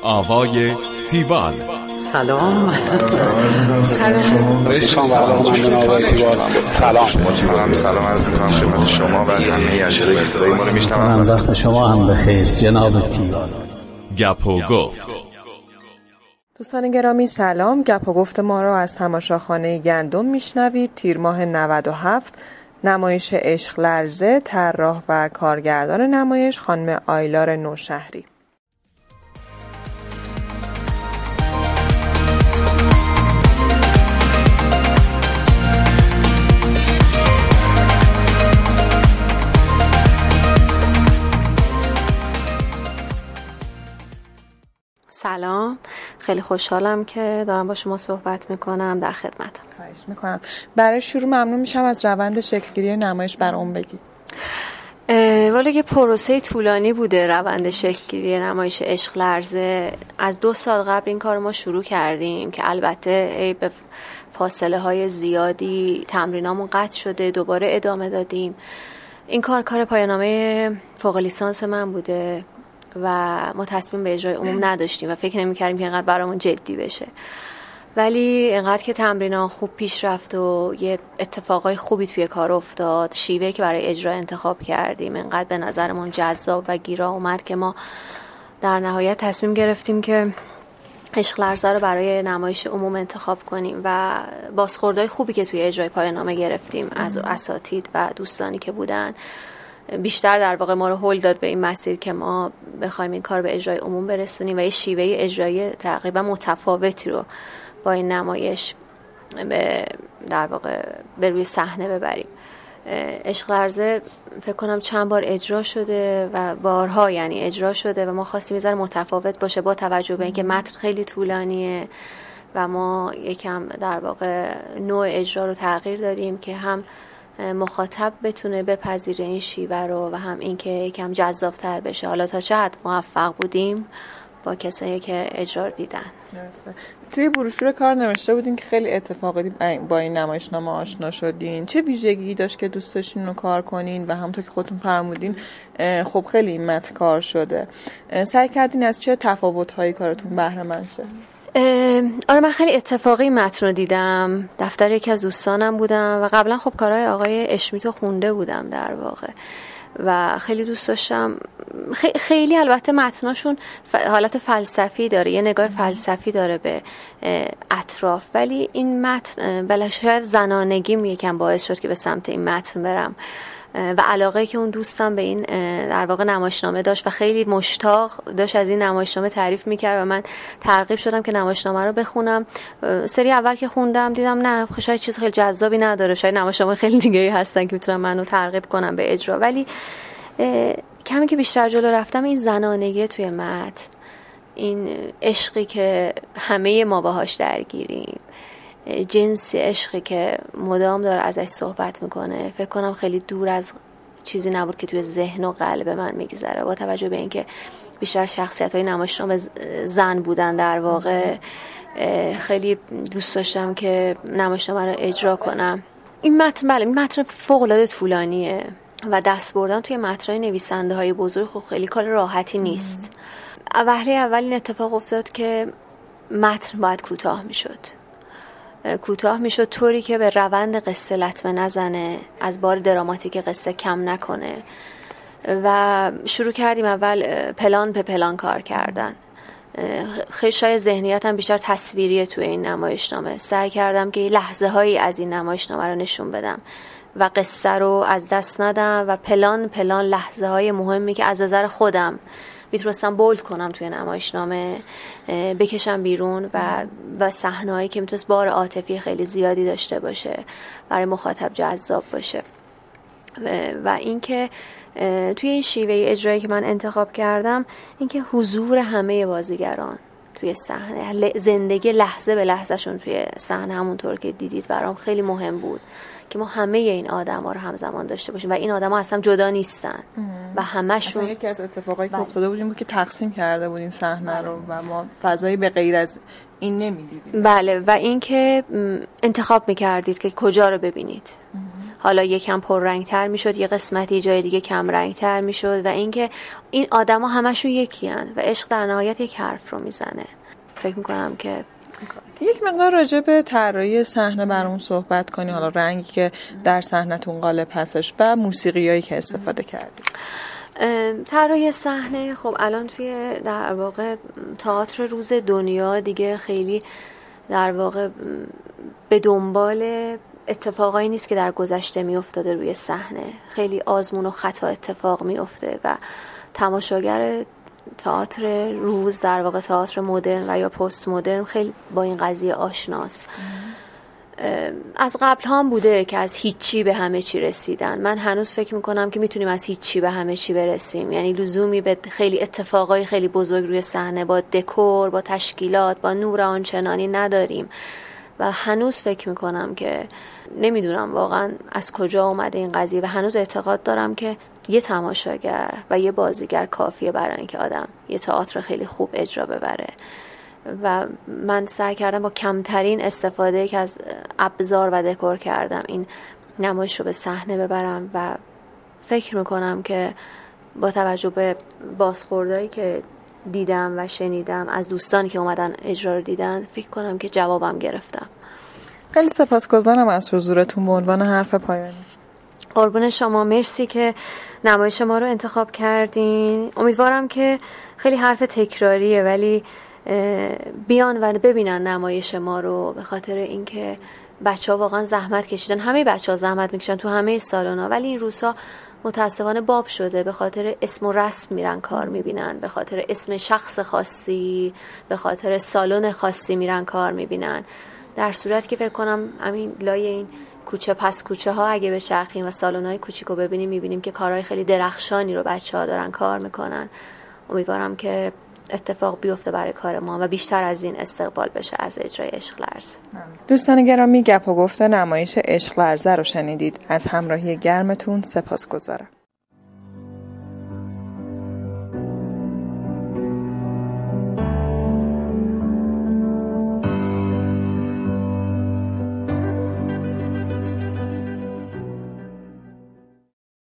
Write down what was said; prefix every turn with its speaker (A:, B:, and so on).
A: آوای تیوال.
B: سلام.
C: سلام عرض می‌کنم خدمت شما و همه اجرای صدای ما رو میشنوم.
B: وقت شما هم بخیر جناب تیوال.
A: گپ و گفت.
D: دوستان گرامی سلام. گپ و گفت ما را از تماشاخانه گندم میشنوید. تیر ماه 97 نمایش عشق لرزه، طراح و کارگردان نمایش خانم آیلار نوشهری.
E: سلام، خیلی خوشحالم که دارم با شما صحبت میکنم. در خدمتم.
D: خواهش میکنم. برای شروع ممنون میشم از روند شکلگیری نمایش برام بگید.
E: والا یه پروسه طولانی بوده روند شکلگیری نمایش عشق لرزه. از 2 سال قبل این کار ما شروع کردیم که البته به فاصله های زیادی تمرینامون قطع شده، دوباره ادامه دادیم. این کار پایان‌نامه فوق لیسانس من بوده و ما تصمیم به اجرای عموم نداشتیم و فکر نمی‌کردیم که اینقدر برامون جدی بشه، ولی اینقدر که تمرینان خوب پیش رفت و یه اتفاقای خوبی توی کار افتاد، شیوهی که برای اجرا انتخاب کردیم اینقدر به نظرمون جذاب و گیرا اومد که ما در نهایت تصمیم گرفتیم که عشق لرزه رو برای نمایش عموم انتخاب کنیم و بازخوردهای خوبی که توی اجرای پایان‌نامه گرفتیم از اساتید و دوستانی که بودن بیشتر در واقع ما رو هل داد به این مسیر که ما بخوایم این کار به اجرای عموم برسونیم و یه شیوه اجرایی تقریبا متفاوتی رو با این نمایش در واقع به روی صحنه ببریم. عشق لرزه فکر کنم چند بار اجرا شده و بارها یعنی اجرا شده و ما خواستیم یه ذره متفاوت باشه با توجه به اینکه متن خیلی طولانیه و ما یکم در واقع نوع اجرا رو تغییر دادیم که هم مخاطب بتونه بپذیره این شیوه رو و هم اینکه یکم جذاب‌تر بشه. حالا تا چه حد موفق بودیم با کسایی که اجرا دیدن.
D: درسته. توی بروشور کار نوشته بودین که خیلی اتفاقی با این نمایشنامه آشنا شدین. چه ویژگی داشت که دوست داشتین رو کار کنین و همونطور که خودتون فرمودین خب خیلی این متن کار شده. سعی کردین از چه تفاوت‌هایی کارتون بهره مند شه؟
E: آره، من خیلی اتفاقی متن رو دیدم. دفتر یکی از دوستانم بودم و قبلا خب کارهای آقای اشمیتو خونده بودم در واقع و خیلی دوست داشتم. خیلی البته متناشون حالت فلسفی داره، یه نگاه فلسفی داره به اطراف، ولی این متن بله شاید زنانگیم یکم باعث شد که به سمت این متن برم و علاقه که اون دوستم به این در واقع نمایشنامه داشت و خیلی مشتاق داشت از این نمایشنامه تعریف میکرد و من ترغیب شدم که نمایشنامه رو بخونم. سری اول که خوندم دیدم نه شاید چیز خیلی جذابی نداره، شاید نمایشنامه خیلی دیگه‌ای هستن که میتونن منو ترغیب کنن به اجرا، ولی کمی که بیشتر جلو رفتم این زنانگی توی متن، این عشقی که همه ما باهاش درگیریم، جنسی عشقی که مدام داره ازش صحبت میکنه، فکر کنم خیلی دور از چیزی نبود که توی ذهن و قلب من میگذره. با توجه به اینکه بیشتر شخصیت‌های نمایشنامه زن بودن در واقع خیلی دوست داشتم که نمایشنامه رو اجرا کنم. این متن این متن فوق‌العاده طولانیه و دست بردن توی متن‌های نویسنده‌های بزرگ خب خیلی کار راحتی نیست. وهله اول این اتفاق افتاد که متن باید کوتاه میشد طوری که به روند قصه لطمه نزنه، از بار دراماتیک قصه کم نکنه و شروع کردیم اول پلان به پلان کار کردن. خیلی شاید ذهنیتم بیشتر تصویریه توی این نمایشنامه. سعی کردم که لحظه هایی از این نمایشنامه رو نشون بدم و قصه رو از دست ندم و پلان لحظه های مهمی که از نظر خودم میتونستم بولد کنم توی نمایشنامه بکشم بیرون و صحنه‌هایی که میتونست بار عاطفی خیلی زیادی داشته باشه، برای مخاطب جذاب باشه. و اینکه توی این شیوه اجرایی که من انتخاب کردم، اینکه حضور همه بازیگران توی صحنه، زندگی لحظه به لحظهشون توی صحنه همونطور که دیدید برام خیلی مهم بود که ما همه این آدم‌ها رو همزمان داشته باشیم و این آدم‌ها اصلا جدا نیستن و همشون.
D: اصلا یکی از اتفاقایی که افتاده بود این بود که تقسیم کرده بودین صحنه رو و ما فضایی به غیر از این نمی‌دیدیم.
E: بله، و این که انتخاب می‌کردید که کجا رو ببینید. حالا یکم پررنگ‌تر میشد، یه قسمتی جای دیگه کم رنگ‌تر میشد و اینکه این آدما همشون یکیان و عشق در نهایت یک حرف رو میزنه. فکر میکنم که
D: یک مقدار راجع به طراحی صحنه برامون صحبت کنی، حالا رنگی که در صحنتون غالب هستش و موسیقیایی که استفاده کردید.
E: طراحی صحنه خب الان توی در واقع تئاتر روز دنیا دیگه خیلی در واقع به دنبال اتفاقایی نیست که در گذشته میافتاده روی صحنه. خیلی آزمون و خطا اتفاق میفته و تماشاگر تئاتر روز در واقع تئاتر مدرن و یا پست مدرن خیلی با این قضیه آشناست. از قبل هم بوده که از هیچی به همه چی رسیدن. من هنوز فکر میکنم که میتونیم از هیچی به همه چی برسیم، یعنی لزومی به خیلی اتفاقای خیلی بزرگ روی صحنه با دکور، با تشکیلات، با نور آنچنانی نداریم و هنوز فکر میکنم که نمیدونم واقعا از کجا اومده این قضیه و هنوز اعتقاد دارم که یه تماشاگر و یه بازیگر کافیه برای اینکه آدم یه تئاتر خیلی خوب اجرا ببره و من سعی کردم با کمترین استفاده که از ابزار و دکور کردم این نمایش رو به صحنه ببرم و فکر میکنم که با توجه به بازخوردایی که دیدم و شنیدم از دوستانی که اومدن اجرا رو دیدن فکر کنم که جوابم گرفتم.
D: خیلی سپاسگزارم از حضورتون به عنوان حرف پایانی.
E: قربون شما، مرسی که نمایش ما رو انتخاب کردین. امیدوارم که خیلی حرف تکراریه ولی بیان و ببینن نمایش ما رو، به خاطر اینکه بچه‌ها واقعا زحمت کشیدن. همه بچه‌ها زحمت میکشن تو همه سالونا، ولی این روزها متاسفانه باب شده به خاطر اسم و رسم میرن کار میبینن، به خاطر اسم شخص خاصی، به خاطر سالن خاصی میرن کار میبینن، در صورتی که فکر کنم همین لای این کوچه پس کوچه ها اگه به شرقیم و سالن‌های کوچیکو ببینیم میبینیم که کارهای خیلی درخشانی رو بچه‌ها دارن کار میکنن. امیدوارم که اتفاق بیفته برای کار ما و بیشتر از این استقبال بشه از اجرای عشق لرزه.
D: دوستان گرامی، گپ و گفت نمایش عشق لرزه رو شنیدید. از همراهی گرمتون سپاسگزارم.